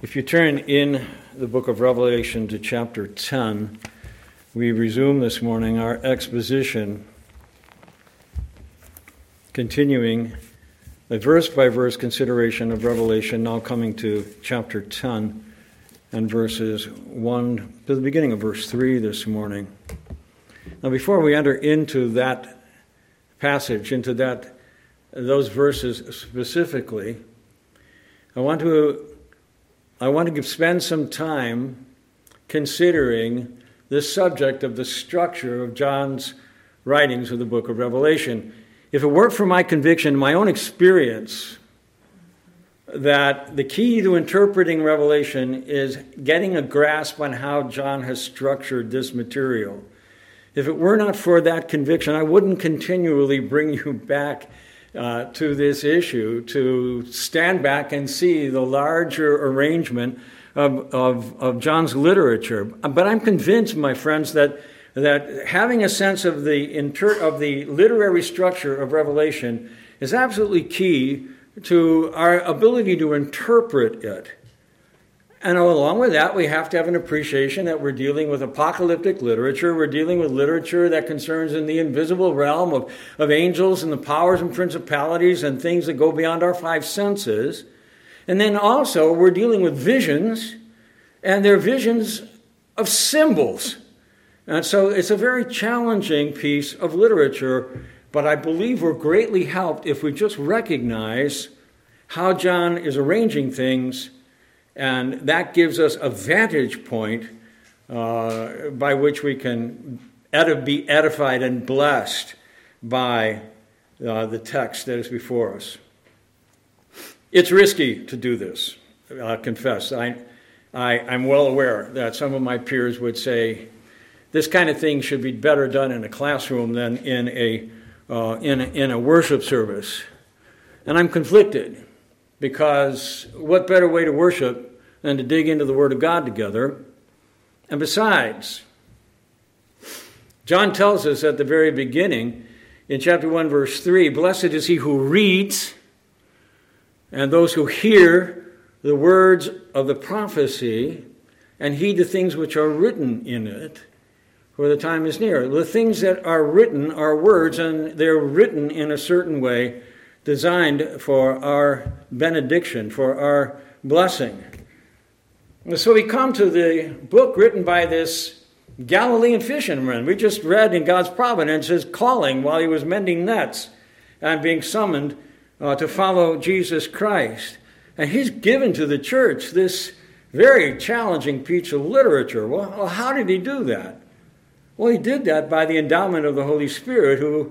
If you turn in the book of Revelation to chapter 10, we resume this morning our exposition, continuing a verse-by-verse consideration of Revelation, now coming to chapter 10 and verses 1 to the beginning of verse 3 this morning. Now, before we enter into that passage, into those verses specifically, I want to spend some time considering this subject of the structure of John's writings of the book of Revelation. If it weren't for my conviction, my own experience, that the key to interpreting Revelation is getting a grasp on how John has structured this material. If it were not for that conviction, I wouldn't continually bring you back to this issue, to stand back and see the larger arrangement of John's literature. But I'm convinced, my friends, that having a sense of the literary structure of Revelation is absolutely key to our ability to interpret it. And along with that, we have to have an appreciation that we're dealing with apocalyptic literature. We're dealing with literature that concerns in the invisible realm of angels and the powers and principalities and things that go beyond our five senses. And then also, we're dealing with visions, and they're visions of symbols. And so it's a very challenging piece of literature, but I believe we're greatly helped if we just recognize how John is arranging things. And that gives us a vantage point by which we can be edified and blessed by the text that is before us. It's risky to do this, I'll confess. I'm well aware that some of my peers would say this kind of thing should be better done in a classroom than in a worship service. And I'm conflicted. Because what better way to worship than to dig into the Word of God together? And besides, John tells us at the very beginning, in chapter 1, verse 3, "Blessed is he who reads, and those who hear the words of the prophecy, and heed the things which are written in it, for the time is near." The things that are written are words, and they're written in a certain way, designed for our benediction, for our blessing. And so we come to the book written by this Galilean fisherman. We just read in God's providence his calling while he was mending nets and being summoned to follow Jesus Christ. And he's given to the church this very challenging piece of literature. Well, how did he do that? Well, he did that by the endowment of the Holy Spirit, who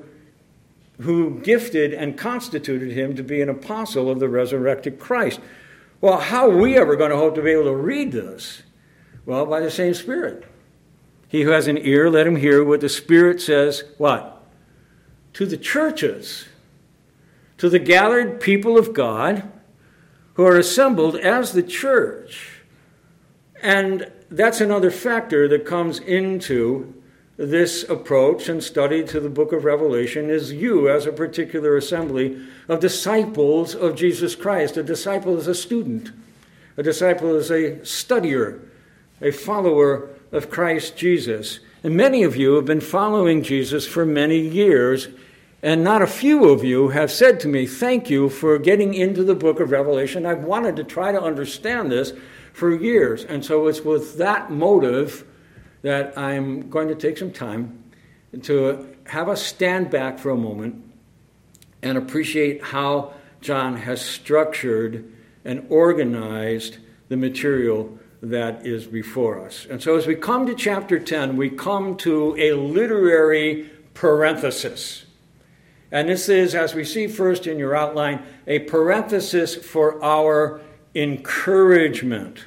gifted and constituted him to be an apostle of the resurrected Christ. Well, how are we ever going to hope to be able to read this? Well, by the same Spirit. He who has an ear, let him hear what the Spirit says, what? To the churches, to the gathered people of God who are assembled as the church. And that's another factor that comes into this approach and study to the book of Revelation, is you as a particular assembly of disciples of Jesus Christ. A disciple is a student. A disciple is a studier, a follower of Christ Jesus. And many of you have been following Jesus for many years, and not a few of you have said to me, "Thank you for getting into the book of Revelation. I've wanted to try to understand this for years." And so it's with that motive that I'm going to take some time to have us stand back for a moment and appreciate how John has structured and organized the material that is before us. And so as we come to chapter 10, we come to a literary parenthesis. And this is, as we see first in your outline, a parenthesis for our encouragement.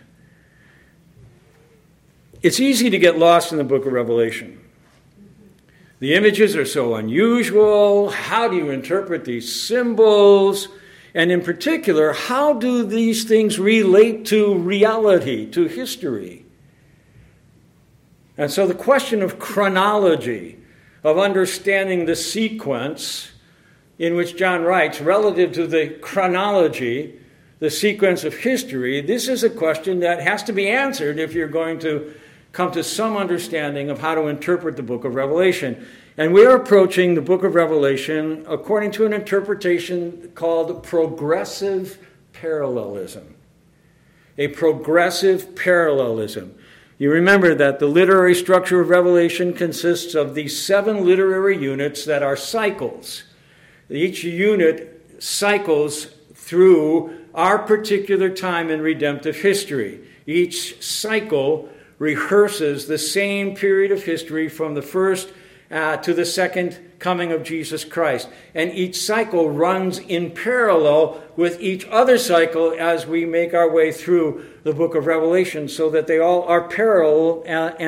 It's easy to get lost in the book of Revelation. The images are so unusual. How do you interpret these symbols? And in particular, how do these things relate to reality, to history? And so the question of chronology, of understanding the sequence in which John writes relative to the chronology the sequence of history, this is a question that has to be answered if you're going to come to some understanding of how to interpret the book of Revelation. And we're approaching the book of Revelation according to an interpretation called progressive parallelism. A progressive parallelism. You remember that the literary structure of Revelation consists of these 7 literary units that are cycles. Each unit cycles through our particular time in redemptive history. Each cycle rehearses the same period of history from the first to the second coming of Jesus Christ. And each cycle runs in parallel with each other cycle as we make our way through the book of Revelation, so that they all are parallel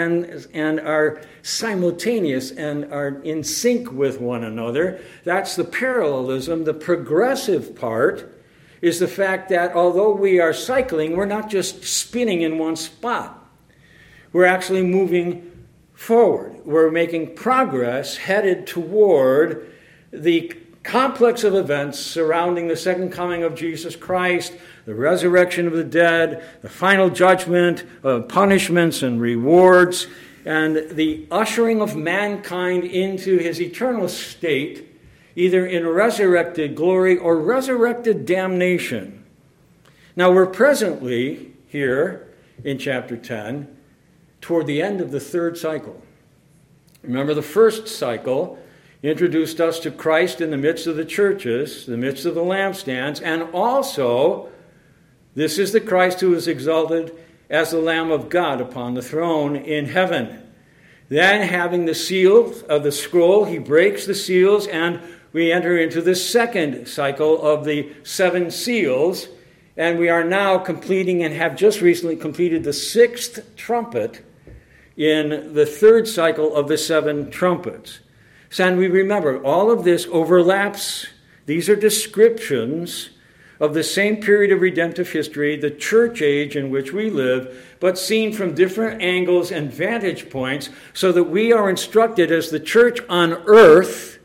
and are simultaneous and are in sync with one another. That's the parallelism. The progressive part is the fact that although we are cycling, we're not just spinning in one spot. We're actually moving forward. We're making progress headed toward the complex of events surrounding the second coming of Jesus Christ, the resurrection of the dead, the final judgment of punishments and rewards, and the ushering of mankind into his eternal state, either in resurrected glory or resurrected damnation. Now we're presently here in chapter 10 toward the end of the 3rd cycle. Remember, the first cycle introduced us to Christ in the midst of the churches, the midst of the lampstands, and also this is the Christ who is exalted as the Lamb of God upon the throne in heaven. Then, having the seal of the scroll, he breaks the seals, and we enter into the second cycle of the 7 seals, and we are now completing and have just recently completed the 6th trumpet in the 3rd cycle of the 7 trumpets. So, and we remember, all of this overlaps. These are descriptions of the same period of redemptive history, the church age in which we live, but seen from different angles and vantage points, so that we are instructed as the church on earth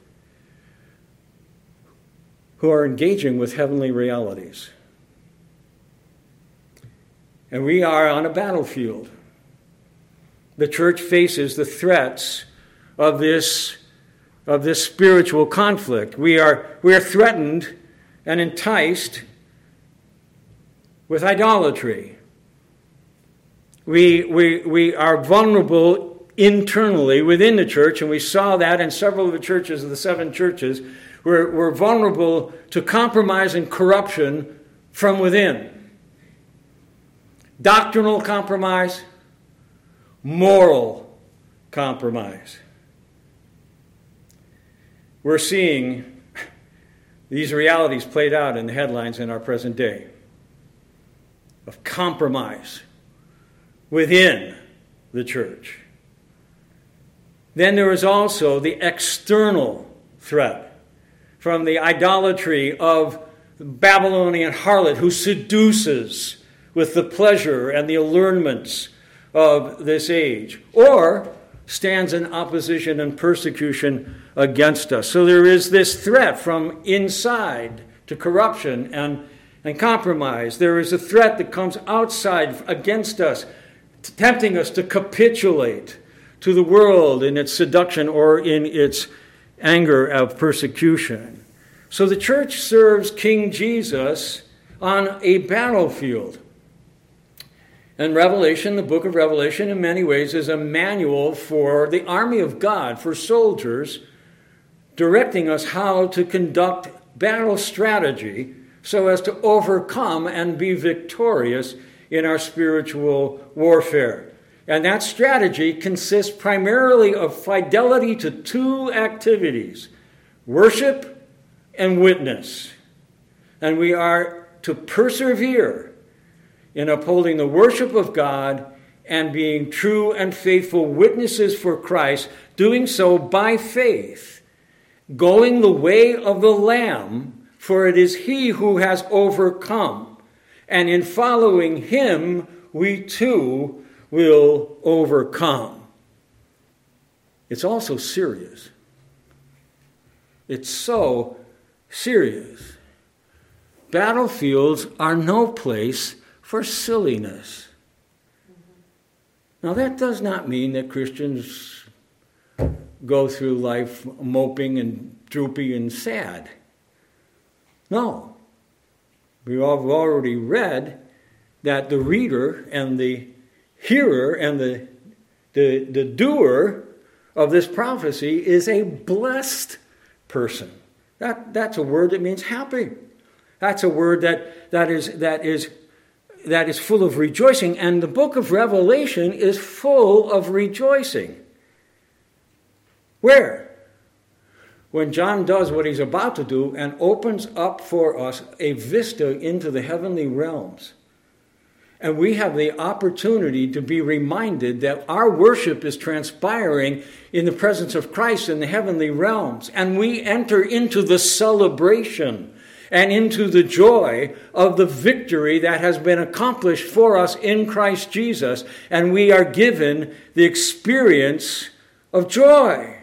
who are engaging with heavenly realities. And we are on a battlefield. The church faces the threats of this spiritual conflict. We are threatened and enticed with idolatry. We are vulnerable internally within the church, and we saw that in several of the churches of the 7 churches. We're vulnerable to compromise and corruption from within. Doctrinal compromise, moral compromise. We're seeing these realities played out in the headlines in our present day of compromise within the church. Then there is also the external threat from the idolatry of the Babylonian harlot who seduces with the pleasure and the allurements of this age, or stands in opposition and persecution against us. So there is this threat from inside to corruption and compromise. There is a threat that comes outside against us, tempting us to capitulate to the world in its seduction or in its anger of persecution. So the church serves King Jesus on a battlefield. And Revelation, the book of Revelation, in many ways is a manual for the army of God, for soldiers, directing us how to conduct battle strategy so as to overcome and be victorious in our spiritual warfare. And that strategy consists primarily of fidelity to 2 activities, worship and witness. And we are to persevere in upholding the worship of God and being true and faithful witnesses for Christ, doing so by faith, going the way of the Lamb, for it is he who has overcome. And in following him, we too will overcome. It's also serious. It's so serious. battlefields are no place for silliness. Now, that does not mean that Christians go through life moping and droopy and sad. No. We've already read that the reader and the hearer and the doer of this prophecy is a blessed person. That's a word that means happy. That's a word that is full of rejoicing. And the book of Revelation is full of rejoicing. Where? When John does what he's about to do and opens up for us a vista into the heavenly realms. And we have the opportunity to be reminded that our worship is transpiring in the presence of Christ in the heavenly realms. And we enter into the celebration and into the joy of the victory that has been accomplished for us in Christ Jesus. And we are given the experience of joy.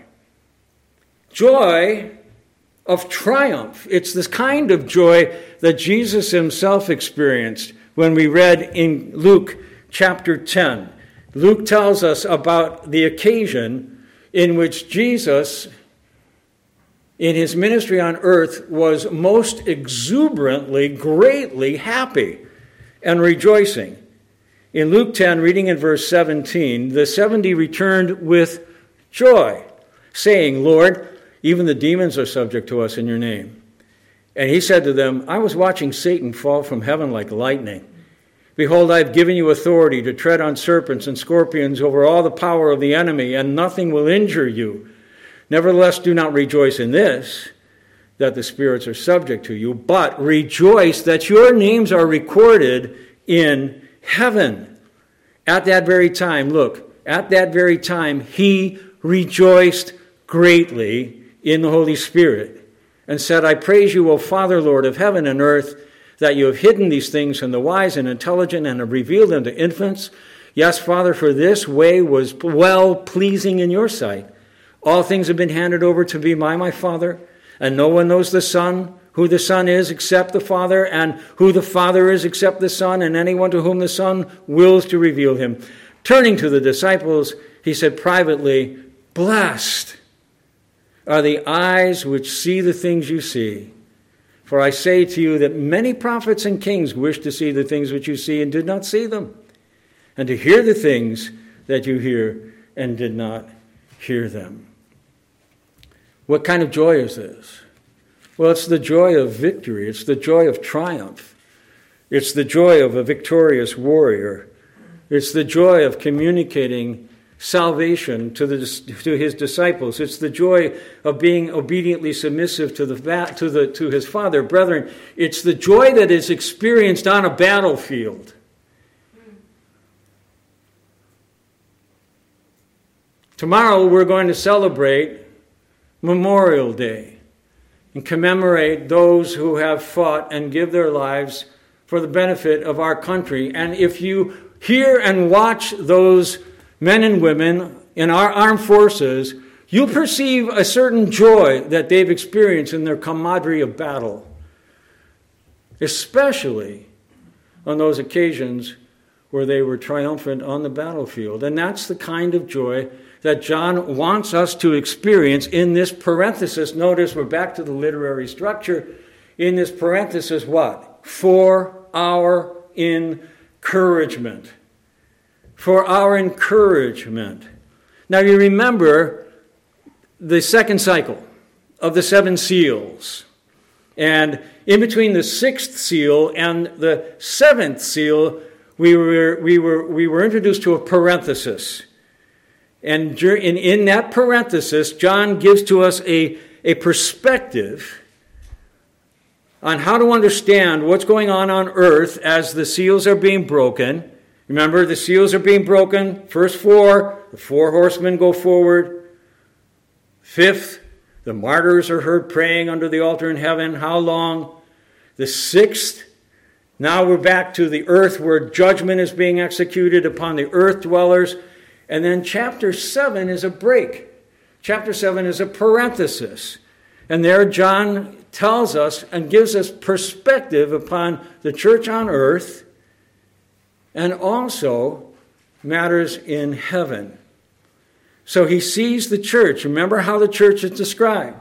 Joy of triumph. It's this kind of joy that Jesus himself experienced when we read in Luke chapter 10. Luke tells us about the occasion in which Jesus, in his ministry on earth, was most exuberantly, greatly happy and rejoicing. In Luke 10, reading in verse 17, the 70 returned with joy, saying, "Lord, even the demons are subject to us in your name." And he said to them, "I was watching Satan fall from heaven like lightning. Behold, I have given you authority to tread on serpents and scorpions over all the power of the enemy, and nothing will injure you. Nevertheless, do not rejoice in this, that the spirits are subject to you, but rejoice that your names are recorded in heaven." At that very time, he rejoiced greatly in the Holy Spirit, and said, "I praise you, O Father, Lord of heaven and earth, that you have hidden these things from the wise and intelligent and have revealed them to infants. Yes, Father, for this way was well-pleasing in your sight. All things have been handed over to me by my Father, and no one knows the Son, who the Son is, except the Father, and who the Father is, except the Son, and anyone to whom the Son wills to reveal him." Turning to the disciples, he said privately, "Blessed are the eyes which see the things you see. For I say to you that many prophets and kings wished to see the things which you see and did not see them, and to hear the things that you hear and did not hear them." What kind of joy is this? Well, it's the joy of victory. It's the joy of triumph. It's the joy of a victorious warrior. It's the joy of communicating salvation to his disciples. It's the joy of being obediently submissive to his Father. Brethren, it's the joy that is experienced on a battlefield. Tomorrow we're going to celebrate Memorial Day and commemorate those who have fought and give their lives for the benefit of our country. And if you hear and watch those men and women in our armed forces, you'll perceive a certain joy that they've experienced in their camaraderie of battle, especially on those occasions where they were triumphant on the battlefield. And that's the kind of joy that John wants us to experience in this parenthesis. Notice we're back to the literary structure. In this parenthesis, what? For our encouragement. For our encouragement. Now you remember the second cycle of the 7 seals. And in between the 6th seal and the 7th seal, we were introduced to a parenthesis. And in that parenthesis, John gives to us a perspective on how to understand what's going on earth as the seals are being broken. Remember, the seals are being broken. First 4, the 4 horsemen go forward. 5th, the martyrs are heard praying under the altar in heaven. How long? The 6th, now we're back to the earth where judgment is being executed upon the earth dwellers. And then chapter 7 is a break. Chapter 7 is a parenthesis. And there John tells us and gives us perspective upon the church on earth and also matters in heaven. So he sees the church. Remember how the church is described.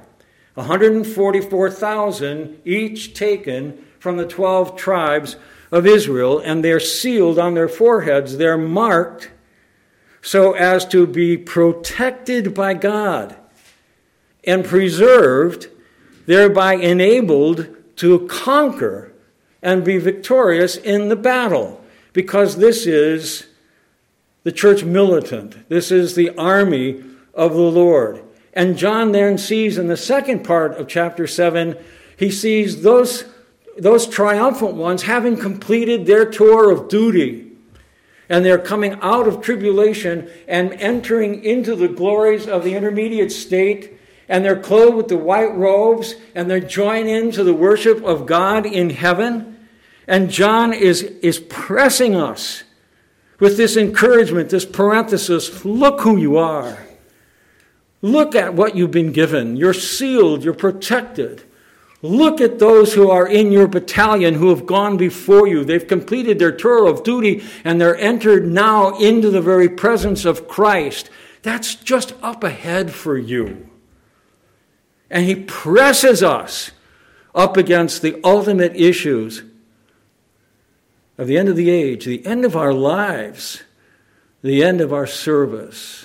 144,000 each taken from the 12 tribes of Israel, and they're sealed on their foreheads. They're marked so as to be protected by God and preserved, thereby enabled to conquer and be victorious in the battle, because this is the church militant. This is the army of the Lord. And John then sees in the second part of chapter 7, he sees those triumphant ones having completed their tour of duty. And they're coming out of tribulation and entering into the glories of the intermediate state. And they're clothed with the white robes. And they're joined into the worship of God in heaven. And John is pressing us with this encouragement, this parenthesis. Look who you are. Look at what you've been given. You're sealed. You're protected. Look at those who are in your battalion who have gone before you. They've completed their tour of duty and they're entered now into the very presence of Christ. That's just up ahead for you. And he presses us up against the ultimate issues of the end of the age, the end of our lives, the end of our service.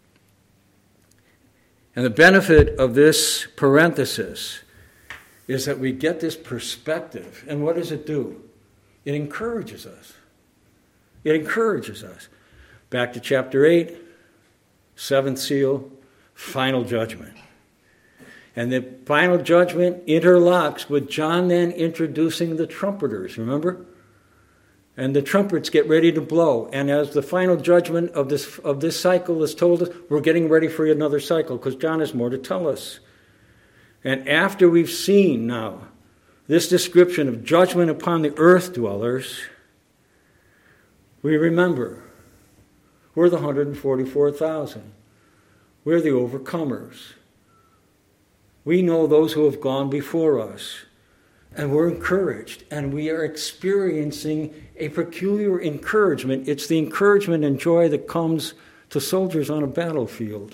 And the benefit of this parenthesis is that we get this perspective. And what does it do? It encourages us. It encourages us. Back to chapter 8, seventh seal, final judgment. And the final judgment interlocks with John then introducing the trumpeters, remember? And the trumpets get ready to blow. And as the final judgment of this cycle is told us, we're getting ready for another cycle because John has more to tell us. And after we've seen now this description of judgment upon the earth dwellers, we remember we're the 144,000. We're the overcomers. We know those who have gone before us. And we're encouraged. And we are experiencing a peculiar encouragement. It's the encouragement and joy that comes to soldiers on a battlefield.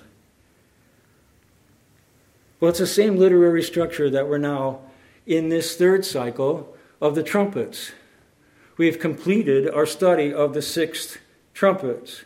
Well, it's the same literary structure that we're now in this third cycle of the trumpets. We have completed our study of the sixth trumpets.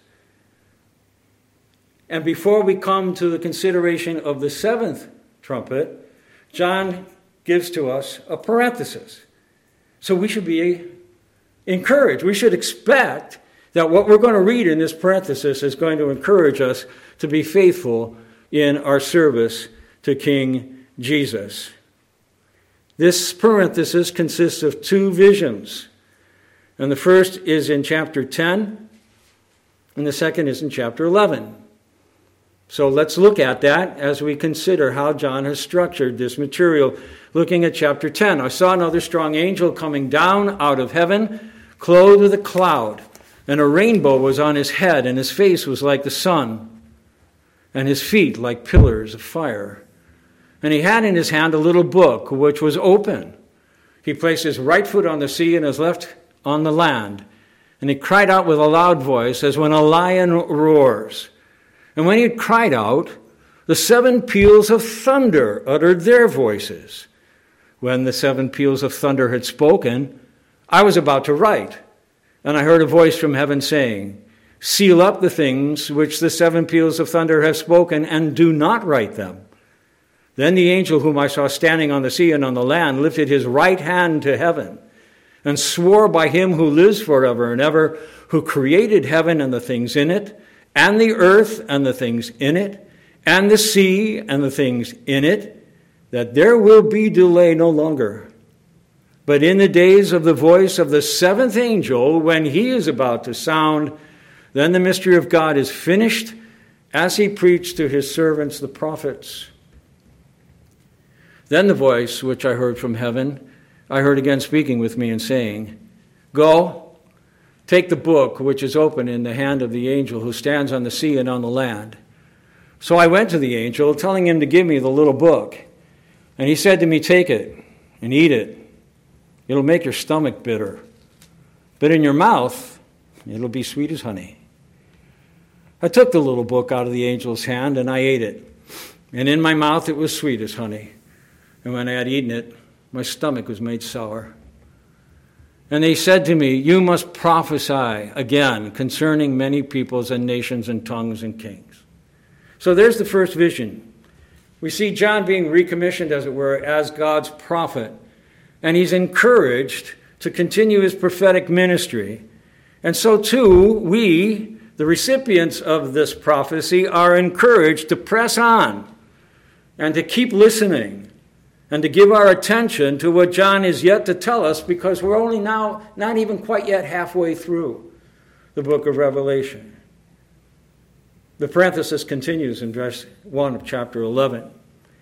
And before we come to the consideration of the seventh trumpet, John gives to us a parenthesis. So we should be encouraged. We should expect that what we're going to read in this parenthesis is going to encourage us to be faithful in our service to King Jesus. This parenthesis consists of two visions. And the first is in chapter 10, and the second is in chapter 11. So let's look at that as we consider how John has structured this material. Looking at chapter 10, I saw another strong angel coming down out of heaven, clothed with a cloud, and a rainbow was on his head, and his face was like the sun, and his feet like pillars of fire. And he had in his hand a little book, which was open. He placed his right foot on the sea and his left on the land. And he cried out with a loud voice, as when a lion roars. And when he had cried out, the seven peals of thunder uttered their voices. When the seven peals of thunder had spoken, I was about to write. And I heard a voice from heaven saying, seal up the things which the seven peals of thunder have spoken, and do not write them. Then the angel whom I saw standing on the sea and on the land lifted his right hand to heaven and swore by him who lives forever and ever, who created heaven and the things in it, and the earth and the things in it, and the sea and the things in it, that there will be delay no longer. But in the days of the voice of the seventh angel, when he is about to sound, then the mystery of God is finished, as he preached to his servants the prophets. Then the voice which I heard from heaven, I heard again speaking with me and saying, go, take the book which is open in the hand of the angel who stands on the sea and on the land. So I went to the angel, telling him to give me the little book. And he said to me, take it and eat it. It'll make your stomach bitter. But in your mouth, it'll be sweet as honey. I took the little book out of the angel's hand and I ate it. And in my mouth it was sweet as honey. And when I had eaten it, my stomach was made sour. And they said to me, you must prophesy again concerning many peoples and nations and tongues and kings. So there's the first vision. We see John being recommissioned, as it were, as God's prophet. And he's encouraged to continue his prophetic ministry. And so too, we, the recipients of this prophecy, are encouraged to press on and to keep listening and to give our attention to what John is yet to tell us, because we're only now not even quite yet halfway through the book of Revelation. The parenthesis continues in verse 1 of chapter 11.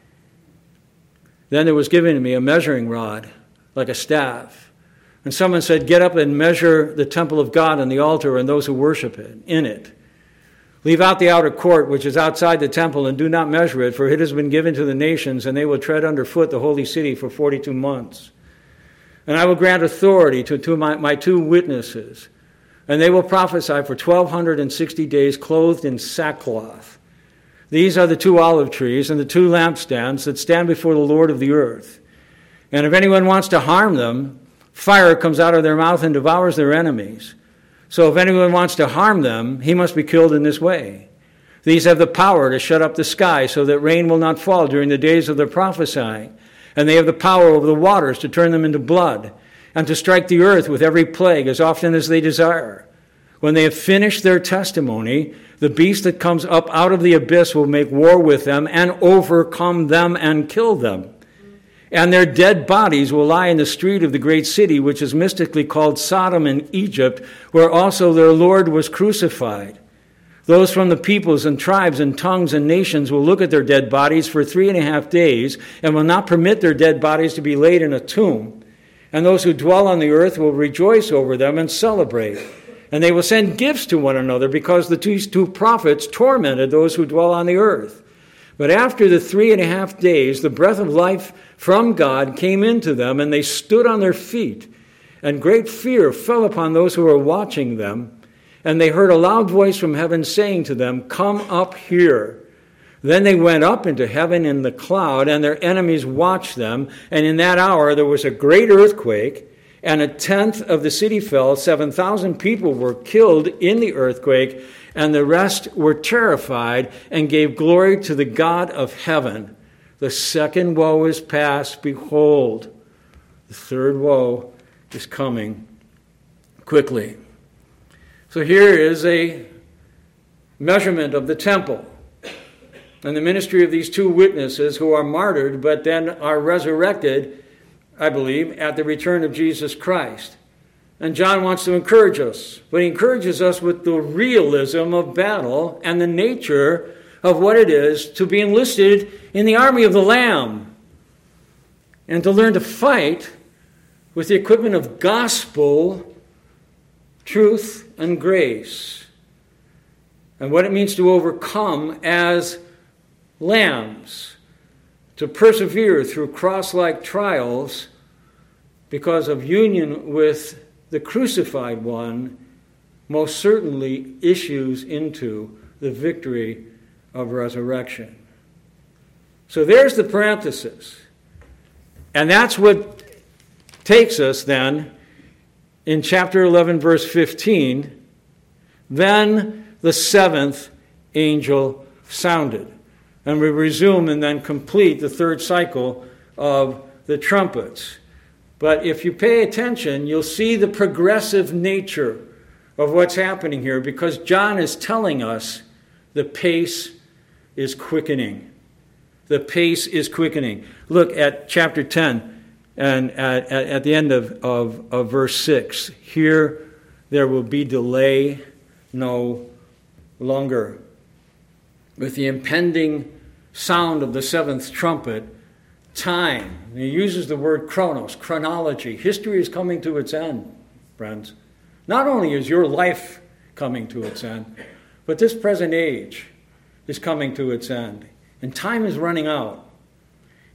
Then there was given to me a measuring rod like a staff. And someone said, get up and measure the temple of God and the altar and those who worship in it. Leave out the outer court, which is outside the temple, and do not measure it, for it has been given to the nations, and they will tread underfoot the holy city for 42 months. And I will grant authority to my two witnesses, and they will prophesy for 1,260 days, clothed in sackcloth. These are the two olive trees and the two lampstands that stand before the Lord of the earth. And if anyone wants to harm them, fire comes out of their mouth and devours their enemies. So if anyone wants to harm them, he must be killed in this way. These have the power to shut up the sky so that rain will not fall during the days of their prophesying. And they have the power over the waters to turn them into blood, and to strike the earth with every plague as often as they desire. When they have finished their testimony, the beast that comes up out of the abyss will make war with them and overcome them and kill them. And their dead bodies will lie in the street of the great city, which is mystically called Sodom in Egypt, where also their Lord was crucified. Those from the peoples and tribes and tongues and nations will look at their dead bodies for 3.5 days and will not permit their dead bodies to be laid in a tomb. And those who dwell on the earth will rejoice over them and celebrate. And they will send gifts to one another, because the two prophets tormented those who dwell on the earth. But after the 3.5 days, the breath of life from God came into them, and they stood on their feet. And great fear fell upon those who were watching them. And they heard a loud voice from heaven saying to them, come up here. Then they went up into heaven in the cloud, and their enemies watched them. And in that hour there was a great earthquake, and 1/10 of the city fell. 7,000 people were killed in the earthquake, and the rest were terrified and gave glory to the God of heaven. The second woe is past. Behold, the third woe is coming quickly. So here is a measurement of the temple and the ministry of these two witnesses who are martyred but then are resurrected, I believe, at the return of Jesus Christ. And John wants to encourage us, but he encourages us with the realism of battle and the nature of what it is to be enlisted in the army of the Lamb and to learn to fight with the equipment of gospel, truth, and grace, and what it means to overcome as lambs, to persevere through cross-like trials because of union with the crucified one, most certainly issues into the victory of resurrection. So there's the parenthesis. And that's what takes us then in chapter 11, verse 15. Then the seventh angel sounded. And we resume and then complete the third cycle of the trumpets. But if you pay attention, you'll see the progressive nature of what's happening here, because John is telling us the pace is quickening. The pace is quickening. Look at chapter 10 and at the end of verse 6. Here there will be delay no longer. With the impending sound of the seventh trumpet, time. He uses the word chronos, chronology. History is coming to its end, friends. Not only is your life coming to its end, but this present age is coming to its end. And time is running out.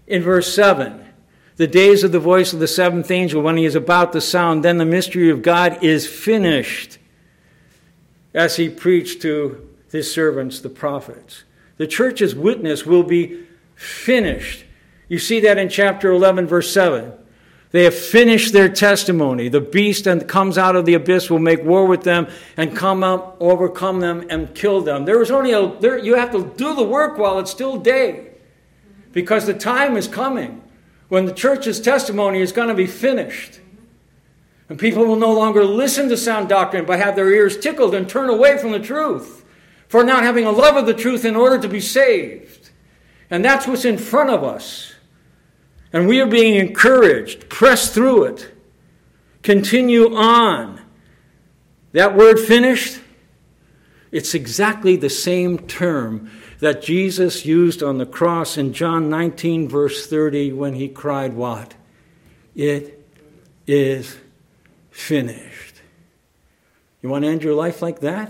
in verse 7. The days of the voice of the seventh angel, when he is about to sound, then the mystery of God is finished, as he preached to his servants, the prophets. The church's witness will be finished. You see that in chapter 11, verse 7. They have finished their testimony. The beast that comes out of the abyss will make war with them and come out, overcome them, and kill them. You have to do the work while it's still day, because the time is coming when the church's testimony is going to be finished. And people will no longer listen to sound doctrine, but have their ears tickled and turn away from the truth, for not having a love of the truth in order to be saved. And that's what's in front of us. And we are being encouraged. Press through it. Continue on. That word finished, it's exactly the same term that Jesus used on the cross in John 19, verse 30, when he cried, what? It is finished. You want to end your life like that?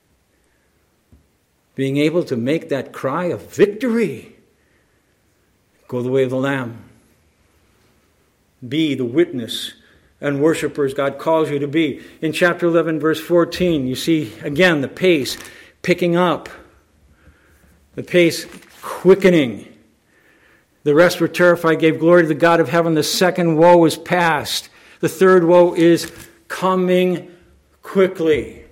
Being able to make that cry of victory. Go the way of the Lamb. Be the witness and worshipers God calls you to be. In chapter 11, verse 14, you see again the pace picking up. The pace quickening. The rest were terrified, gave glory to the God of heaven. The second woe is past. The third woe is coming quickly.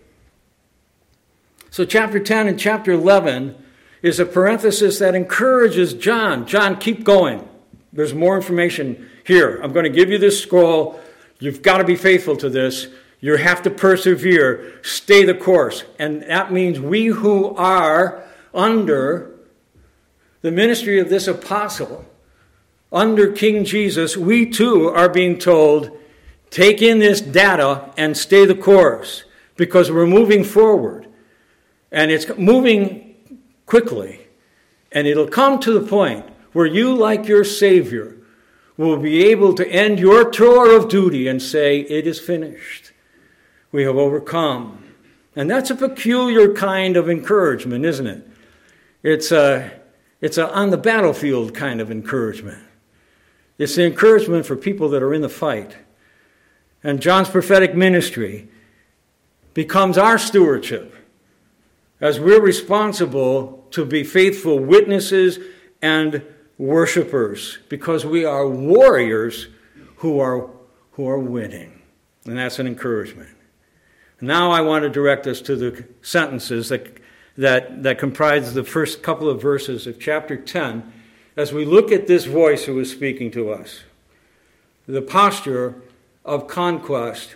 So chapter 10 and chapter 11 is a parenthesis that encourages John. John, keep going. There's more information here. I'm going to give you this scroll. You've got to be faithful to this. You have to persevere. Stay the course. And that means we who are under the ministry of this apostle, under King Jesus, we too are being told, take in this data and stay the course, because we're moving forward. And it's moving quickly. And it'll come to the point where you, like your Savior, will be able to end your tour of duty and say, it is finished. We have overcome. And that's a peculiar kind of encouragement, isn't it? It's a on the battlefield kind of encouragement. It's the encouragement for people that are in the fight. And John's prophetic ministry becomes our stewardship, as we're responsible to be faithful witnesses and worshipers, because we are warriors who are winning. And that's an encouragement. Now I want to direct us to the sentences that comprise the first couple of verses of chapter 10, as we look at this voice who is speaking to us. The posture of conquest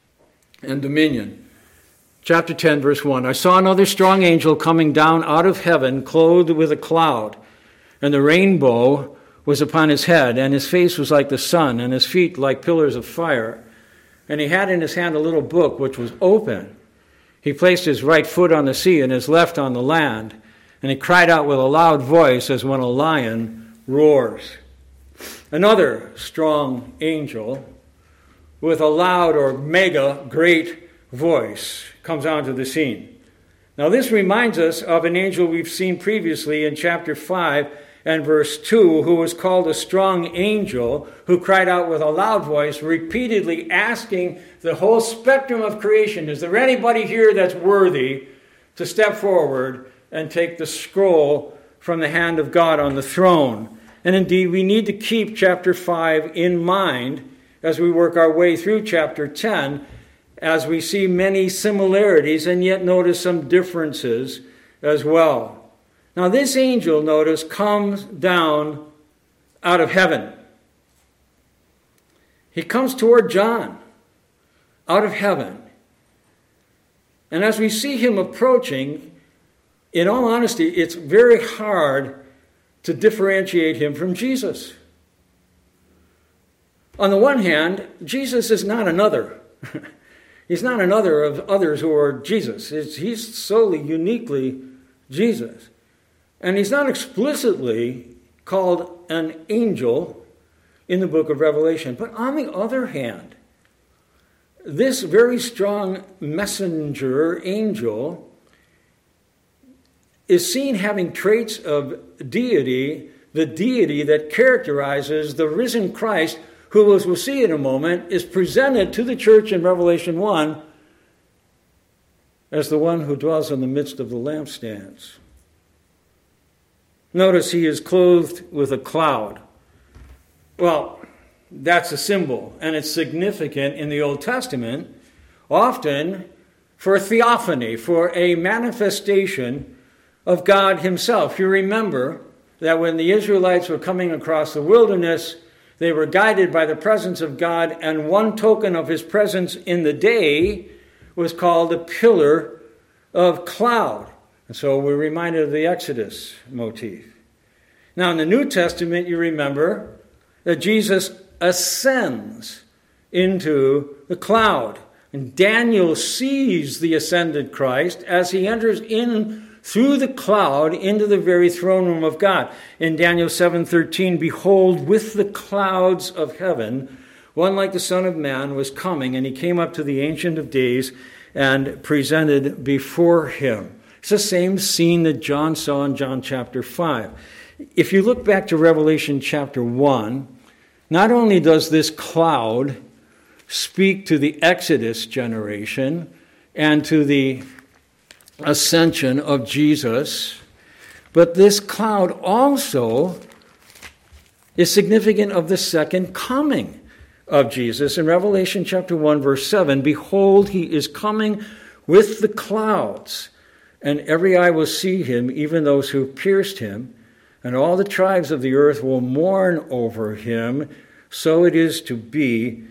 and dominion. Chapter 10, verse 1. I saw another strong angel coming down out of heaven, clothed with a cloud, and the rainbow was upon his head, and his face was like the sun, and his feet like pillars of fire. And he had in his hand a little book which was open. He placed his right foot on the sea and his left on the land, and he cried out with a loud voice as when a lion roars. Another strong angel with a loud or mega great voice comes onto the scene. Now this reminds us of an angel we've seen previously in chapter 5 and verse 2, who was called a strong angel, who cried out with a loud voice, repeatedly asking the whole spectrum of creation, is there anybody here that's worthy to step forward and take the scroll from the hand of God on the throne? And indeed, we need to keep chapter 5 in mind as we work our way through chapter 10, as we see many similarities and yet notice some differences as well. Now this angel, notice, comes down out of heaven. He comes toward John out of heaven. And as we see him approaching, in all honesty, it's very hard to differentiate him from Jesus. On the one hand, Jesus is not another. He's not another of others who are Jesus. He's solely, uniquely Jesus. And he's not explicitly called an angel in the book of Revelation. But on the other hand, this very strong messenger angel is seen having traits of deity the deity that characterizes the risen Christ, who, as we'll see in a moment, is presented to the church in Revelation 1 as the one who dwells in the midst of the lampstands. Notice he is clothed with a cloud. Well, that's a symbol, and it's significant in the Old Testament, often for a theophany, for a manifestation of God himself. You remember that when the Israelites were coming across the wilderness, they were guided by the presence of God, and one token of his presence in the day was called a pillar of cloud. And so we're reminded of the Exodus motif. Now in the New Testament, you remember that Jesus ascends into the cloud. And Daniel sees the ascended Christ as he enters in through the cloud into the very throne room of God. In Daniel 7:13, behold, with the clouds of heaven, one like the Son of Man was coming, and he came up to the Ancient of Days and presented before him. It's the same scene that John saw in John chapter 5. If you look back to Revelation chapter 1, not only does this cloud speak to the Exodus generation and to the ascension of Jesus, but this cloud also is significant of the second coming of Jesus. In Revelation chapter 1, verse 7, behold, he is coming with the clouds, and every eye will see him, even those who pierced him, and all the tribes of the earth will mourn over him. So it is to be.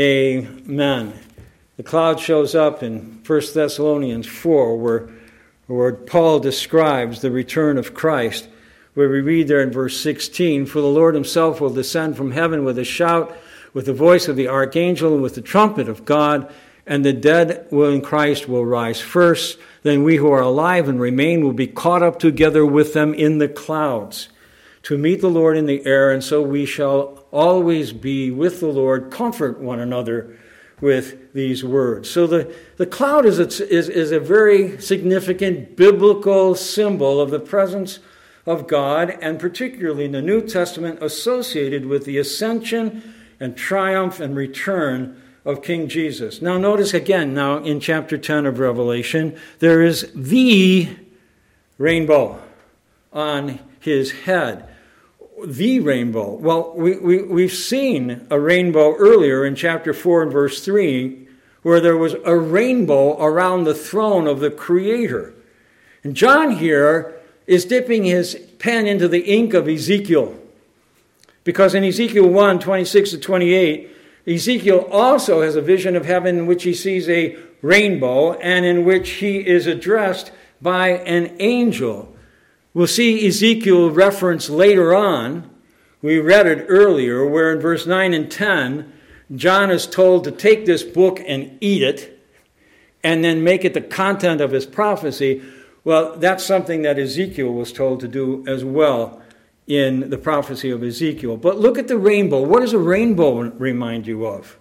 Amen. The cloud shows up in 1 Thessalonians 4, where Paul describes the return of Christ, where we read there in verse 16, for the Lord himself will descend from heaven with a shout, with the voice of the archangel, and with the trumpet of God, and the dead in Christ will rise first. Then we who are alive and remain will be caught up together with them in the clouds to meet the Lord in the air, and so we shall always be with the Lord. Comfort one another with these words. So the cloud is a very significant biblical symbol of the presence of God, and particularly in the New Testament associated with the ascension and triumph and return of King Jesus. Now notice again, now in chapter 10 of Revelation, there is the rainbow on his head. The rainbow. Well, we've seen a rainbow earlier in chapter 4 and verse 3, where there was a rainbow around the throne of the Creator. And John here is dipping his pen into the ink of Ezekiel, because in Ezekiel 1, 26 to 28, Ezekiel also has a vision of heaven in which he sees a rainbow and in which he is addressed by an angel. We'll see Ezekiel referenced later on. We read it earlier, where in verse 9 and 10, John is told to take this book and eat it, and then make it the content of his prophecy. Well, that's something that Ezekiel was told to do as well in the prophecy of Ezekiel. But look at the rainbow. What does a rainbow remind you of?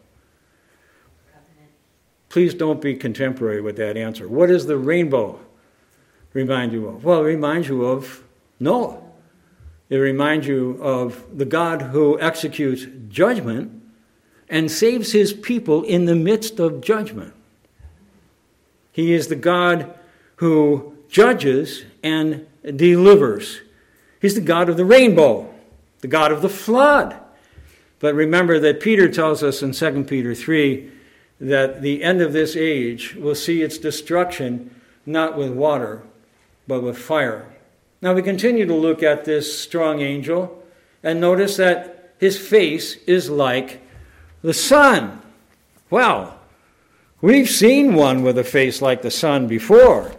Please don't be contemporary with that answer. What does the rainbow remind you of? Well, it reminds you of Noah. It reminds you of the God who executes judgment and saves his people in the midst of judgment. He is the God who judges and delivers. He's the God of the rainbow, the God of the flood. But remember that Peter tells us in 2 Peter 3 that the end of this age will see its destruction not with water, but with fire. Now we continue to look at this strong angel and notice that his face is like the sun. Well, we've seen one with a face like the sun before.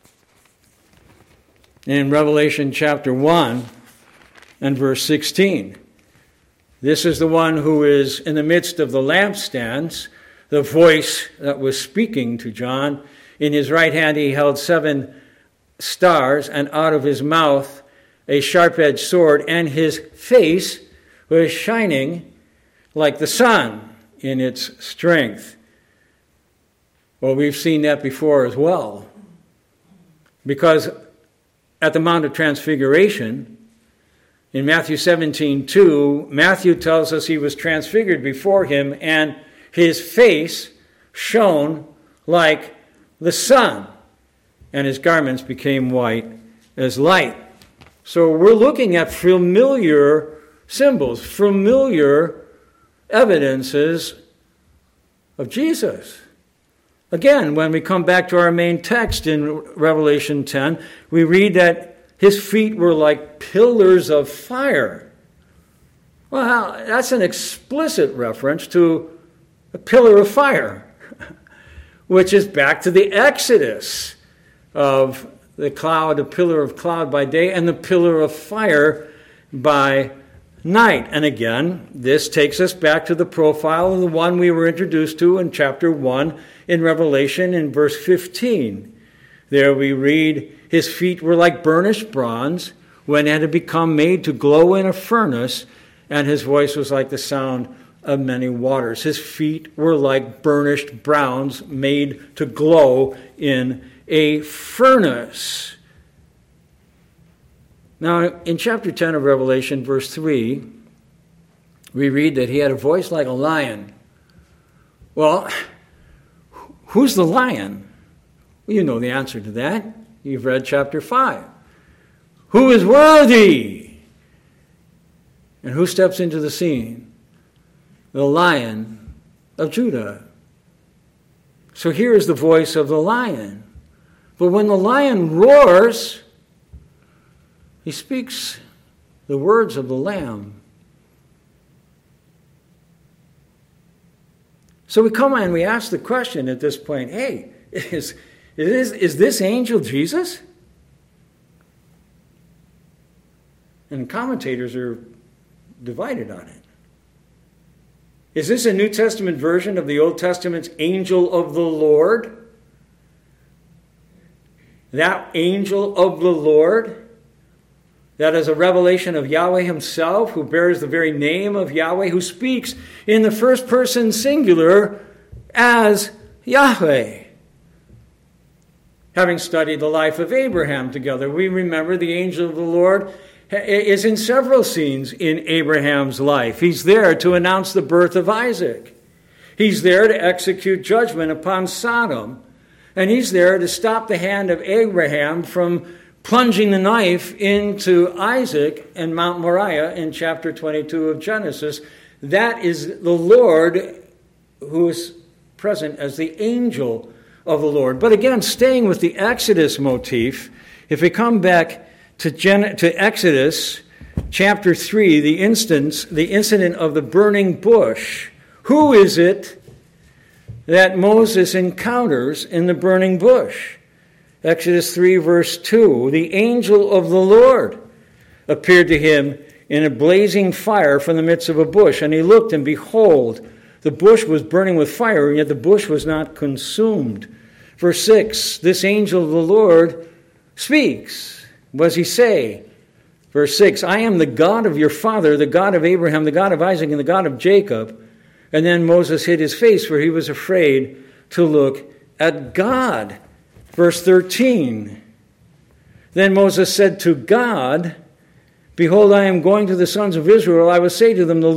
In Revelation chapter 1 and verse 16. This is the one who is in the midst of the lampstands, the voice that was speaking to John. In his right hand he held 7 stars, and out of his mouth a sharp-edged sword, and his face was shining like the sun in its strength. Well, we've seen that before as well. Because at the Mount of Transfiguration, In Matthew 17:2, Matthew tells us he was transfigured before him, and his face shone like the sun, and his garments became white as light. So we're looking at familiar symbols, familiar evidences of Jesus. Again, when we come back to our main text in Revelation 10, we read that his feet were like pillars of fire. Well, that's an explicit reference to a pillar of fire, which is back to the Exodus of the cloud, a pillar of cloud by day, and the pillar of fire by night. And again, this takes us back to the profile of the one we were introduced to in chapter 1 in Revelation in verse 15. There we read, his feet were like burnished bronze when it had become made to glow in a furnace, and his voice was like the sound of many waters. His feet were like burnished bronze made to glow in a furnace. Now, in chapter 10 of Revelation, verse 3, we read that he had a voice like a lion. Well, who's the lion? Well, you know the answer to that. You've read chapter 5. Who is worthy? And who steps into the scene? The Lion of Judah. So here is the voice of the lion. But when the lion roars, he speaks the words of the Lamb. So we come and we ask the question at this point, hey, is this angel Jesus? And commentators are divided on it. Is this a New Testament version of the Old Testament's angel of the Lord? That angel of the Lord? That is a revelation of Yahweh himself, who bears the very name of Yahweh, who speaks in the first person singular as Yahweh. Having studied the life of Abraham together, we remember the angel of the Lord is in several scenes in Abraham's life. He's there to announce the birth of Isaac. He's there to execute judgment upon Sodom. And he's there to stop the hand of Abraham from plunging the knife into Isaac and Mount Moriah in chapter 22 of Genesis. That is the Lord who is present as the angel of the Lord. But again, staying with the Exodus motif, if we come back to Exodus chapter 3, the incident of the burning bush, who is it that Moses encounters in the burning bush? Exodus 3, verse 2, the angel of the Lord appeared to him in a blazing fire from the midst of a bush. And he looked, and behold, the bush was burning with fire, and yet the bush was not consumed. Verse 6, this angel of the Lord speaks. What does he say? Verse 6, I am the God of your father, the God of Abraham, the God of Isaac, and the God of Jacob. And then Moses hid his face, for he was afraid to look at God. Verse 13, then Moses said to God, behold, I am going to the sons of Israel. I will say to them, the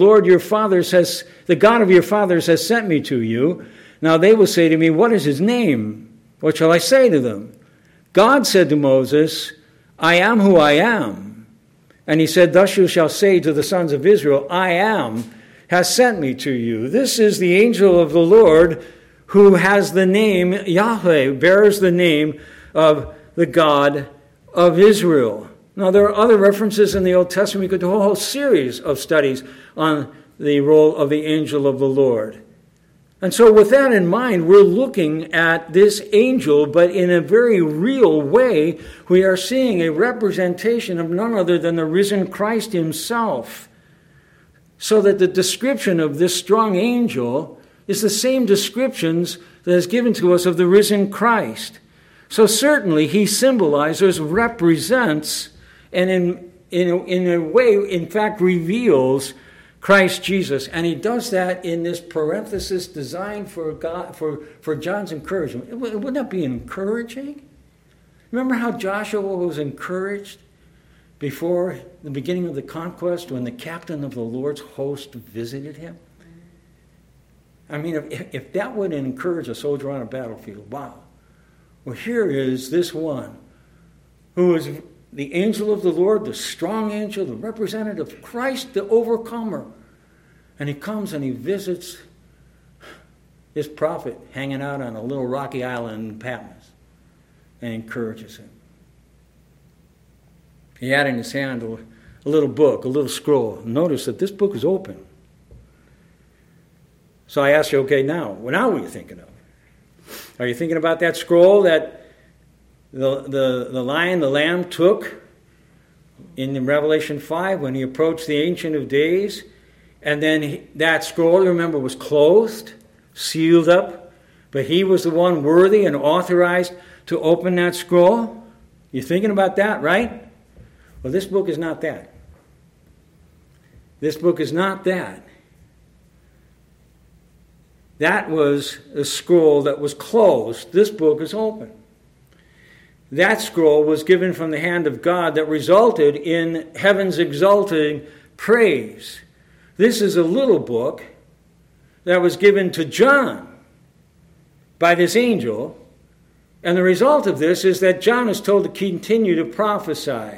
God of your fathers has sent me to you. Now they will say to me, what is his name? What shall I say to them? God said to Moses, I am who I am. And he said, thus you shall say to the sons of Israel, I am has sent me to you. This is the angel of the Lord who has the name Yahweh, bears the name of the God of Israel. Now, there are other references in the Old Testament. We could do a whole series of studies on the role of the angel of the Lord. And so with that in mind, we're looking at this angel, but in a very real way, we are seeing a representation of none other than the risen Christ himself. So that the description of this strong angel is the same descriptions that is given to us of the risen Christ. So certainly he symbolizes, represents, and in a way, in fact, reveals Christ Jesus. And he does that in this parenthesis designed for God, for John's encouragement. Wouldn't that be encouraging? Remember how Joshua was encouraged before the beginning of the conquest when the captain of the Lord's host visited him? I mean, if that would encourage a soldier on a battlefield, wow. Well, here is this one who is the angel of the Lord, the strong angel, the representative of Christ, the overcomer. And he comes and he visits his prophet hanging out on a little rocky island in Patmos and encourages him. He had in his hand a little book, a little scroll. Notice that this book is open. So I asked you, okay, now what are you thinking of? Are you thinking about that scroll that the lion, the lamb took in Revelation 5 when he approached the Ancient of Days? And then that scroll, remember, was closed, sealed up, but he was the one worthy and authorized to open that scroll. You're thinking about that, right? Well, this book is not that. This book is not that. That was a scroll that was closed. This book is open. That scroll was given from the hand of God that resulted in heaven's exulting praise. This is a little book that was given to John by this angel, and the result of this is that John is told to continue to prophesy.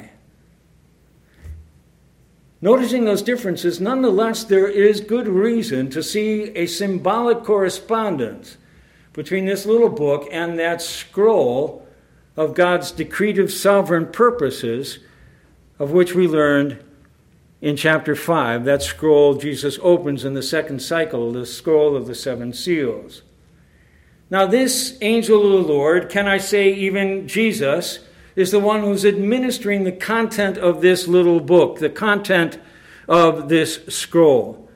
Noticing those differences, nonetheless, there is good reason to see a symbolic correspondence between this little book and that scroll of God's decretive sovereign purposes, of which we learned in chapter 5. That scroll Jesus opens in the second cycle, the scroll of the seven seals. Now this angel of the Lord, can I say even Jesus, is the one who's administering the content of this little book, the content of this scroll.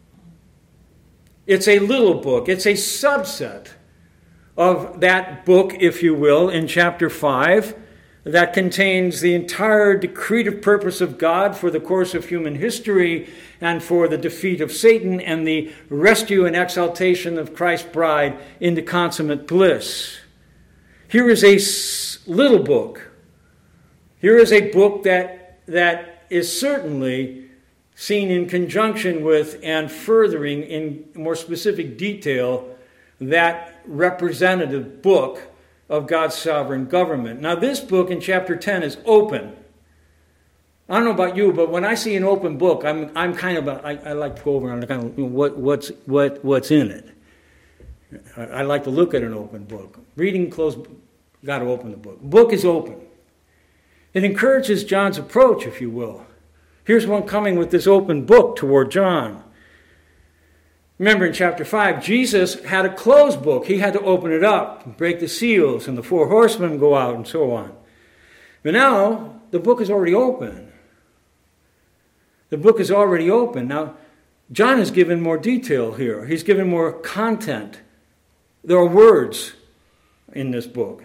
It's a little book. It's a subset of that book, if you will, in chapter 5, that contains the entire decretive purpose of God for the course of human history and for the defeat of Satan and the rescue and exaltation of Christ's bride into consummate bliss. Here is a little book. Here is a book that is certainly seen in conjunction with and furthering in more specific detail that representative book of God's sovereign government. Now this book in chapter 10 is open. I don't know about you, but when I see an open book, I'm kind of I like to go over and kind of what's in it. I like to look at an open book. Reading closed, got to open the book. Book is open. It encourages John's approach, if you will. Here's one coming with this open book toward John. Remember in chapter 5, Jesus had a closed book. He had to open it up, break the seals, and the four horsemen go out and so on. But now, the book is already open. The book is already open. Now, John is given more detail here. He's given more content. There are words in this book.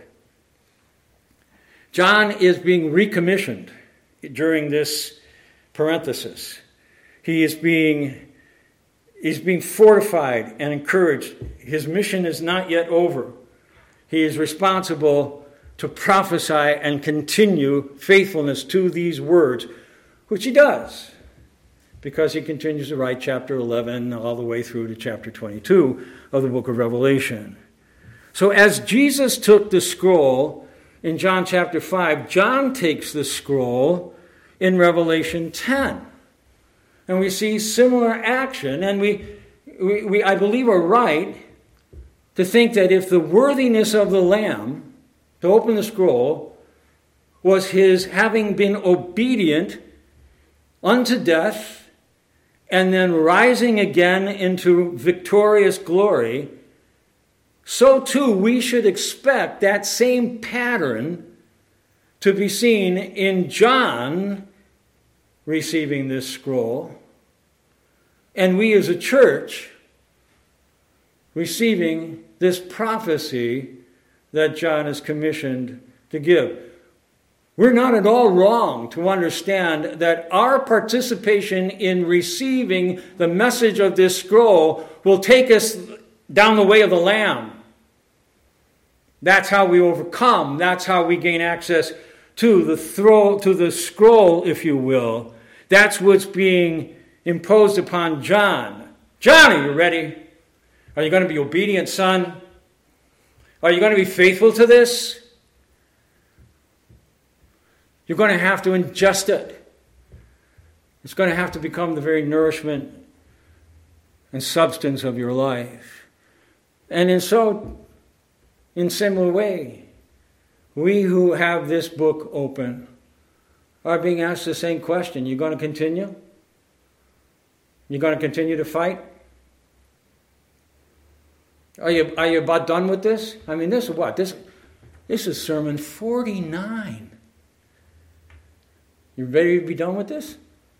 John is being recommissioned during this parenthesis. He's being fortified and encouraged. His mission is not yet over. He is responsible to prophesy and continue faithfulness to these words, which he does, because he continues to write chapter 11 all the way through to chapter 22 of the book of Revelation. So as Jesus took the scroll in John chapter 5, John takes the scroll in Revelation 10. And we see similar action, and we I believe are right to think that if the worthiness of the Lamb to open the scroll was his having been obedient unto death and then rising again into victorious glory, so too we should expect that same pattern to be seen in John receiving this scroll, and we as a church receiving this prophecy that John is commissioned to give. We're not at all wrong to understand that our participation in receiving the message of this scroll will take us down the way of the Lamb. That's how we overcome. That's how we gain access to the scroll, if you will. That's what's being imposed upon John. John, are you ready? Are you going to be obedient, son? Are you going to be faithful to this? You're going to have to ingest it. It's going to have to become the very nourishment and substance of your life. And in similar way, we who have this book open are being asked the same question. You going to continue? You going to continue to fight? Are you about done with this? I mean, this is what? This is sermon 49. You ready to be done with this?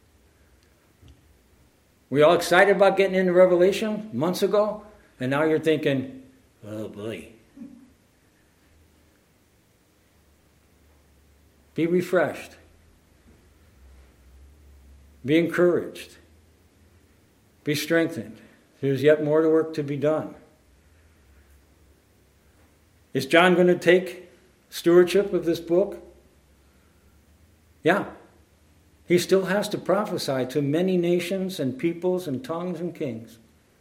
We all excited about getting into Revelation months ago, and now you're thinking, oh boy. Be refreshed. Be encouraged. Be strengthened. There's yet more work to be done. Is John going to take stewardship of this book? Yeah. He still has to prophesy to many nations and peoples and tongues and kings.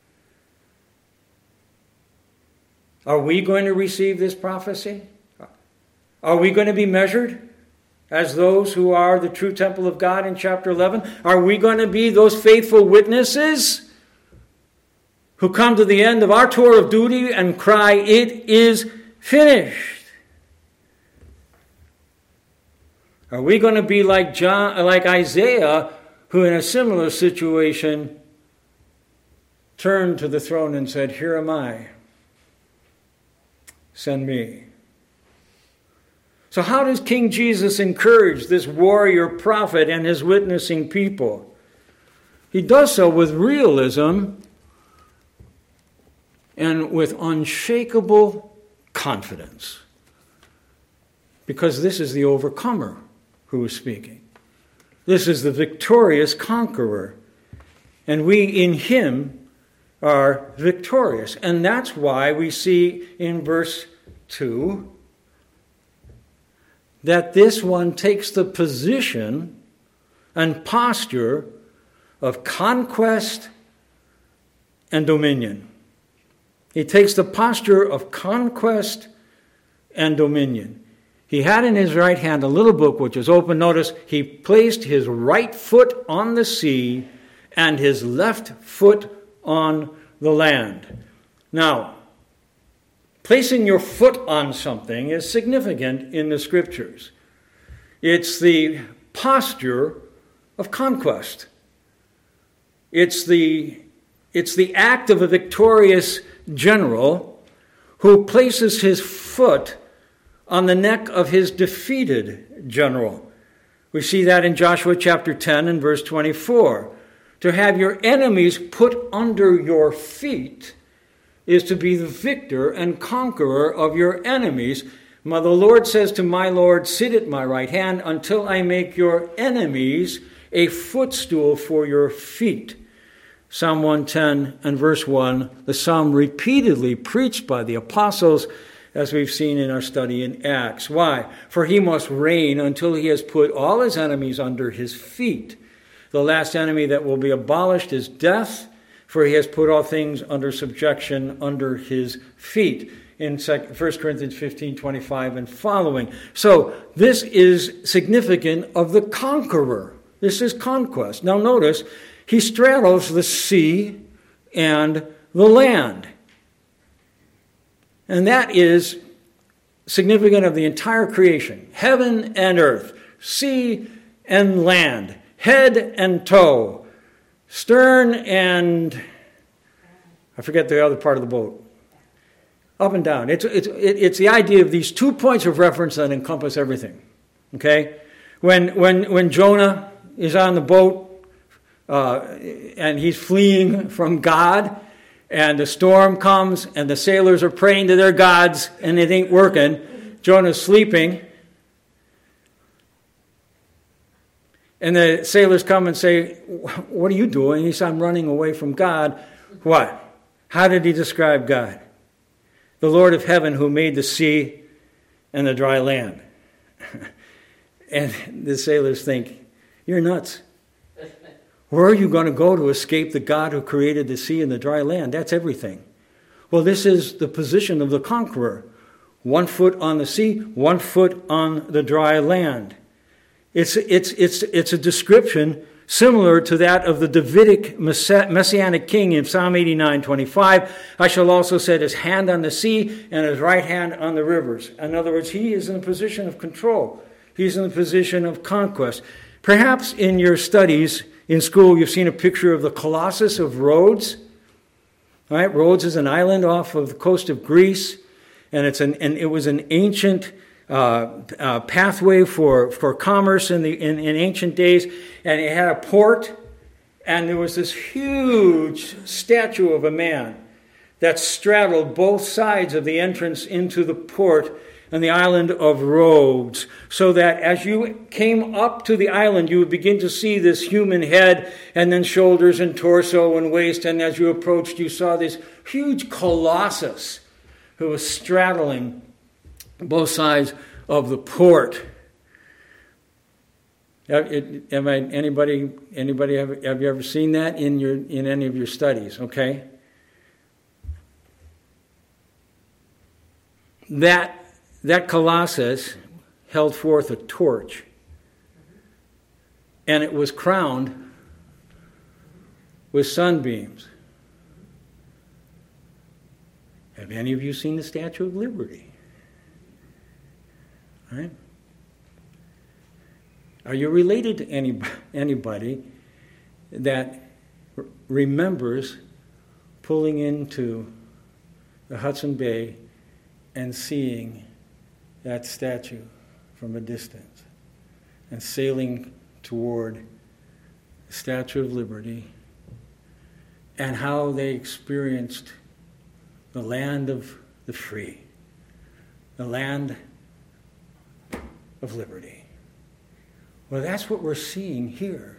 Are we going to receive this prophecy? Are we going to be measured as those who are the true temple of God in chapter 11? Are we going to be those faithful witnesses who come to the end of our tour of duty and cry, "It is finished"? Are we going to be like Isaiah, who in a similar situation turned to the throne and said, "Here am I, send me"? So how does King Jesus encourage this warrior prophet and his witnessing people? He does so with realism and with unshakable confidence, because this is the overcomer who is speaking. This is the victorious conqueror, and we in him are victorious. And that's why we see in verse 2 that this one takes the position and posture of conquest and dominion. He takes the posture of conquest and dominion. He had in his right hand a little book which is open. Notice, he placed his right foot on the sea and his left foot on the land. Now, placing your foot on something is significant in the Scriptures. It's the posture of conquest. It's the act of a victorious general who places his foot on the neck of his defeated general. We see that in Joshua chapter 10 and verse 24. To have your enemies put under your feet is to be the victor and conqueror of your enemies. The Lord says to my Lord, "Sit at my right hand until I make your enemies a footstool for your feet." Psalm 110 and verse 1, the psalm repeatedly preached by the apostles, as we've seen in our study in Acts. Why? For he must reign until he has put all his enemies under his feet. The last enemy that will be abolished is death, for he has put all things under subjection under his feet. In 1 Corinthians 15:25 and following. So this is significant of the conqueror. This is conquest. Now notice, he straddles the sea and the land. And that is significant of the entire creation. Heaven and earth, sea and land, head and toe, stern and, I forget the other part of the boat, up and down. It's the idea of these 2 points of reference that encompass everything. Okay? When Jonah is on the boat and he's fleeing from God, and the storm comes, and the sailors are praying to their gods, and it ain't working. Jonah's sleeping. And the sailors come and say, "What are you doing?" He says, "I'm running away from God." What? How did he describe God? The Lord of heaven who made the sea and the dry land. And the sailors think, you're nuts. Where are you going to go to escape the God who created the sea and the dry land? That's everything. Well, this is the position of the conqueror. 1 foot on the sea, 1 foot on the dry land. It's a description similar to that of the Davidic messianic king in Psalm 89:25. I shall also set his hand on the sea and his right hand on the rivers. In other words, he is in a position of control. He's in a position of conquest. Perhaps in your studies in school, you've seen a picture of the Colossus of Rhodes. All right, Rhodes is an island off of the coast of Greece, and it was an ancient pathway for commerce in ancient days, and it had a port, and there was this huge statue of a man that straddled both sides of the entrance into the port on the island of Rhodes, so that as you came up to the island, you would begin to see this human head, and then shoulders and torso and waist, and as you approached, you saw this huge colossus who was straddling both sides of the port. Have you ever seen that in any of your studies? Okay, that colossus held forth a torch, and it was crowned with sunbeams. Have any of you seen the Statue of Liberty? Right? Are you related to anybody that remembers pulling into the Hudson Bay and seeing that statue from a distance and sailing toward the Statue of Liberty, and how they experienced the land of the free, the land of liberty? Well, that's what we're seeing here.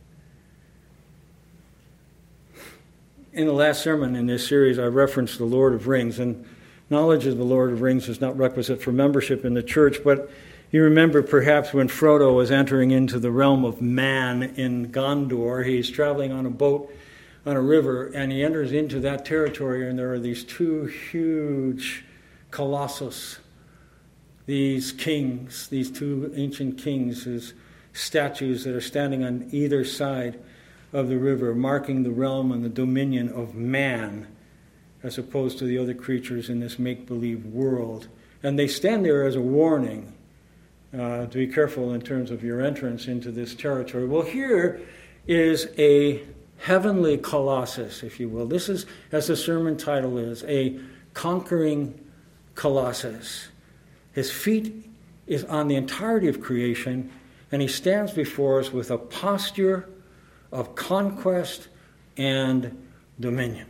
In the last sermon in this series, I referenced the Lord of Rings, and knowledge of the Lord of Rings is not requisite for membership in the church, but you remember perhaps when Frodo was entering into the realm of man in Gondor, he's traveling on a boat on a river, and he enters into that territory, and there are these two huge colossus, these kings, these two ancient kings, whose statues that are standing on either side of the river, marking the realm and the dominion of man, as opposed to the other creatures in this make-believe world. And they stand there as a warning to be careful in terms of your entrance into this territory. Well, here is a heavenly colossus, if you will. This is, as the sermon title is, a conquering colossus. His feet is on the entirety of creation, and he stands before us with a posture of conquest and dominion.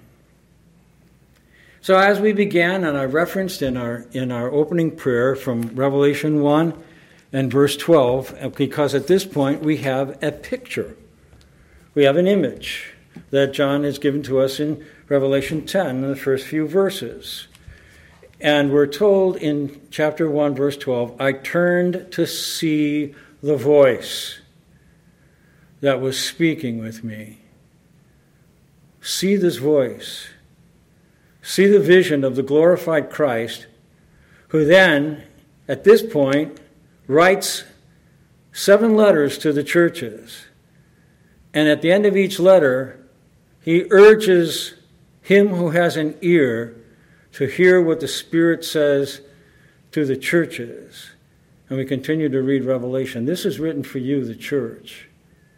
So as we began, and I referenced in our opening prayer from Revelation 1 and verse 12, because at this point we have a picture. We have an image that John has given to us in Revelation 10 in the first few verses. And we're told in chapter 1, verse 12, I turned to see the voice that was speaking with me. See this voice. See the vision of the glorified Christ, who then, at this point, writes 7 letters to the churches. And at the end of each letter, he urges him who has an ear to hear what the Spirit says to the churches. And we continue to read Revelation. This is written for you, the church.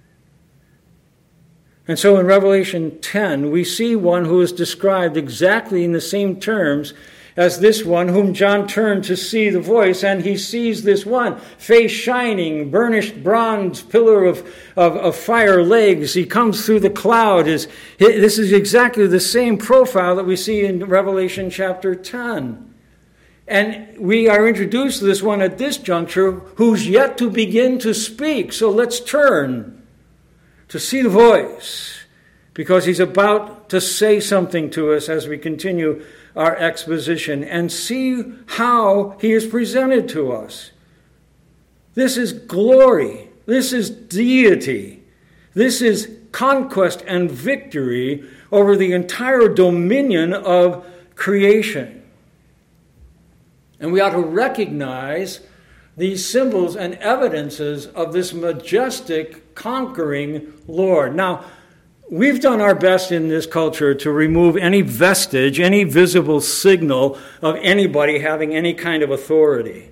And so in Revelation 10, we see one who is described exactly in the same terms as this one whom John turned to see the voice, and he sees this one, face shining, burnished bronze, pillar of fire legs. He comes through the cloud. This is exactly the same profile that we see in Revelation chapter 10. And we are introduced to this one at this juncture who's yet to begin to speak. So let's turn to see the voice, because he's about to say something to us as we continue our exposition, and see how he is presented to us. This is glory. This is deity. This is conquest and victory over the entire dominion of creation. And we ought to recognize these symbols and evidences of this majestic, conquering Lord. Now, we've done our best in this culture to remove any vestige, any visible signal of anybody having any kind of authority.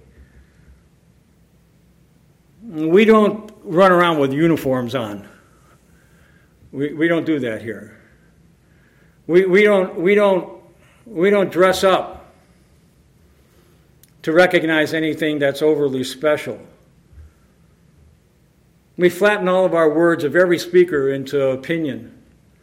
We don't run around with uniforms on. We don't do that here. We don't dress up to recognize anything that's overly special. We flatten all of our words of every speaker into opinion.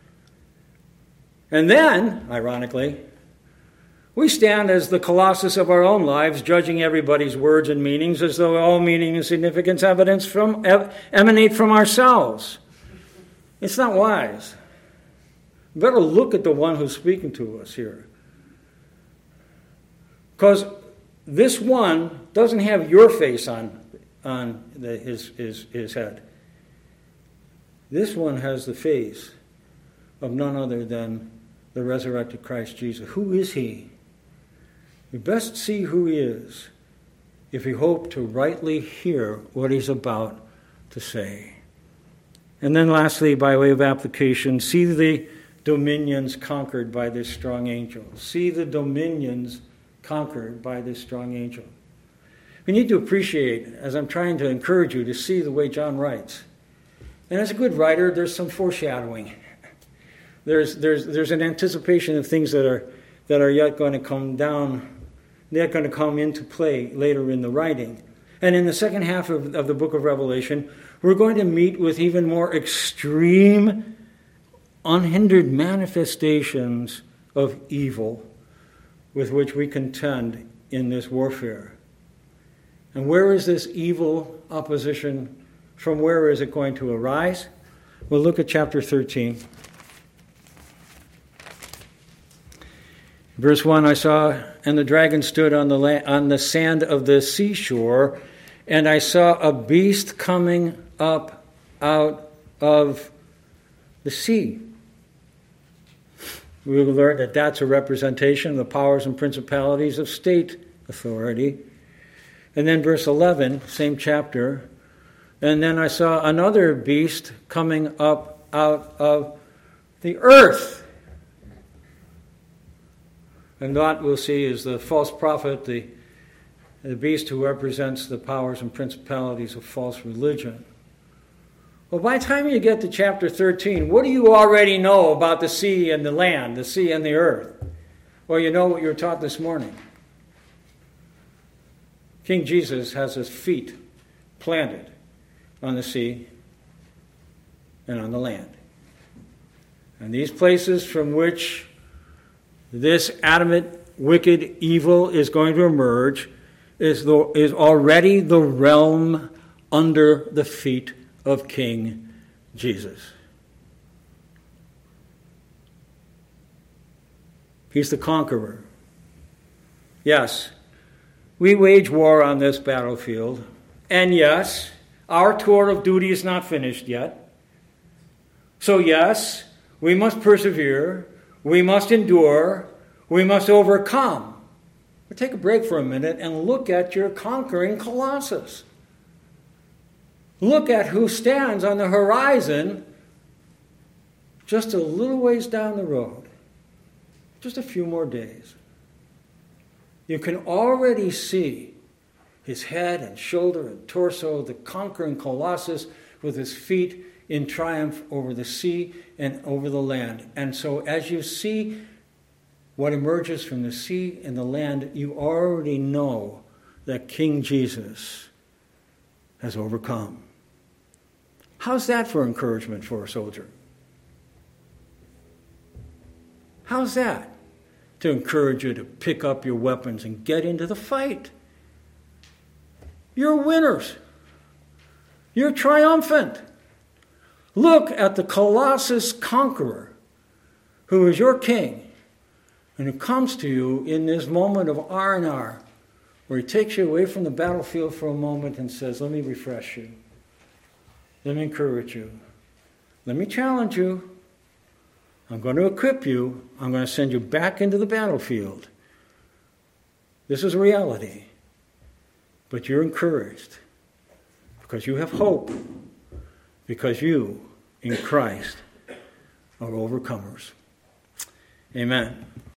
And then, ironically, we stand as the colossus of our own lives, judging everybody's words and meanings as though all meaning and significance emanate from ourselves. It's not wise. We better look at the one who's speaking to us here. Because this one doesn't have your face on his head. This one has the face of none other than the resurrected Christ Jesus. Who is he? We best see who he is if we hope to rightly hear what he's about to say. And then lastly, by way of application, see the dominions conquered by this strong angel. See the dominions conquered by this strong angel. We need to appreciate, as I'm trying to encourage you to see the way John writes. And as a good writer, there's some foreshadowing. There's an anticipation of things that are yet going to come down, yet going to come into play later in the writing. And in the second half of the book of Revelation, we're going to meet with even more extreme, unhindered manifestations of evil with which we contend in this warfare. And where is this evil opposition? From where is it going to arise? Well, look at chapter 13. Verse 1, I saw, and the dragon stood on the sand of the seashore, and I saw a beast coming up out of the sea. We will learn that that's a representation of the powers and principalities of state authority. And then verse 11, same chapter, and then I saw another beast coming up out of the earth. And that we'll see is the false prophet, the beast who represents the powers and principalities of false religion. Well, by the time you get to chapter 13, what do you already know about the sea and the land, the sea and the earth? Well, you know what you were taught this morning. King Jesus has his feet planted on the sea and on the land. And these places from which this adamant, wicked evil is going to emerge is already the realm under the feet of King Jesus. He's the conqueror. Yes, we wage war on this battlefield. And yes, our tour of duty is not finished yet. So yes, we must persevere. We must endure. We must overcome. But take a break for a minute and look at your conquering Colossus. Look at who stands on the horizon just a little ways down the road. Just a few more days. You can already see his head and shoulder and torso, the conquering Colossus with his feet in triumph over the sea and over the land. And so as you see what emerges from the sea and the land, you already know that King Jesus has overcome. How's that for encouragement for a soldier? How's that to encourage you to pick up your weapons and get into the fight? You're winners. You're triumphant. Look at the Colossus conqueror who is your king and who comes to you in this moment of R&R where he takes you away from the battlefield for a moment and says, let me refresh you. Let me encourage you. Let me challenge you. I'm going to equip you. I'm going to send you back into the battlefield. This is reality. But you're encouraged because you have hope, because you, in Christ, are overcomers. Amen.